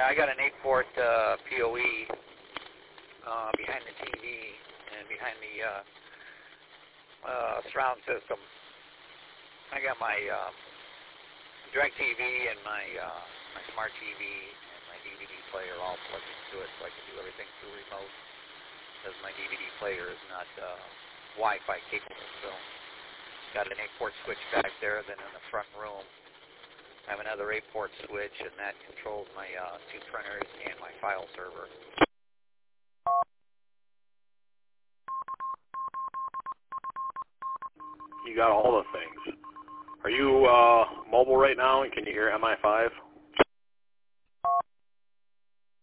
I got an 8-port PoE behind the TV and behind the surround system. I got my DirecTV and my smart TV and my DVD player all plugged into it, so I can do everything through remote, because my DVD player is not Wi-Fi capable. So got an 8-port switch back there. Then in the front room, I have another 8-port switch, and that controls my 2 printers and my file server. You got all the things. Are you mobile right now, and can you hear MI5?